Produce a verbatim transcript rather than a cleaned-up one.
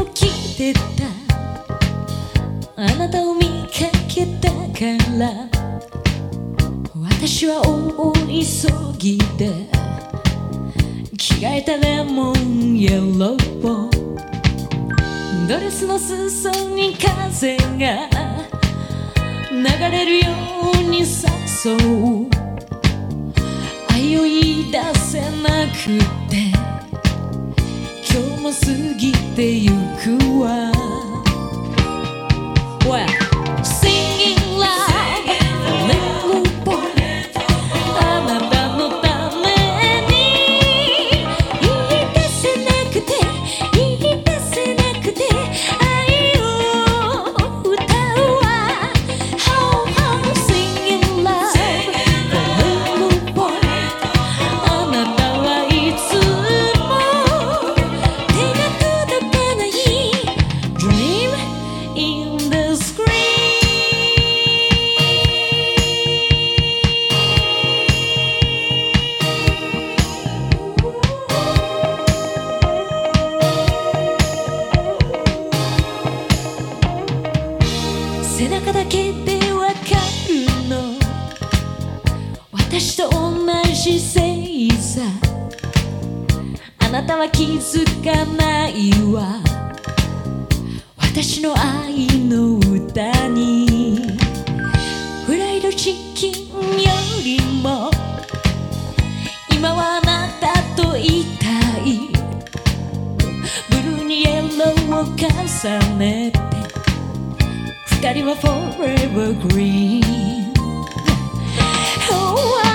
起きてたあなたを見かけたから私は大急ぎで着替えたレモンイエロードレスの裾に風が流れるように誘う愛を言い出せなくて今日も過ぎてゆくわ Well, singing loud, little boy あなたのために言い出せなくて言い出せなくて愛を歌うわ Oh, oh, singing loud, little boy あなたはいつも手が届かない Dream in the screen 背中だけでわかるの私と同じ星座あなたは気づかないわ私の愛の歌にフライドチキンよりも今はあなたといたいブルーにイエローを重ねて二人は Forever Green、oh,